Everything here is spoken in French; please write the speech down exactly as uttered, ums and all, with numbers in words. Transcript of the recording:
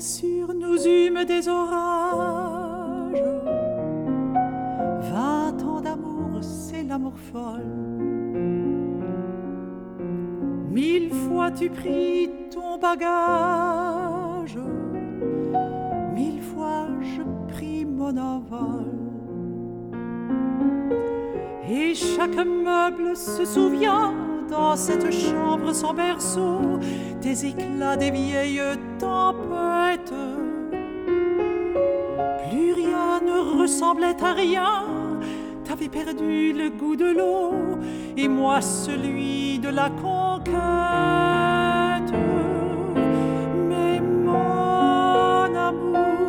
sûr nous eûmes des orages. Vingt ans d'amour, c'est l'amour folle. Mille fois tu pris ton bagage, mille fois je pris mon envol. Et chaque meuble se souvient dans cette chambre sans berceau des éclats des vieilles tempêtes. Plus rien ne ressemblait à rien, t'avais perdu le goût de l'eau et moi celui de la conquête.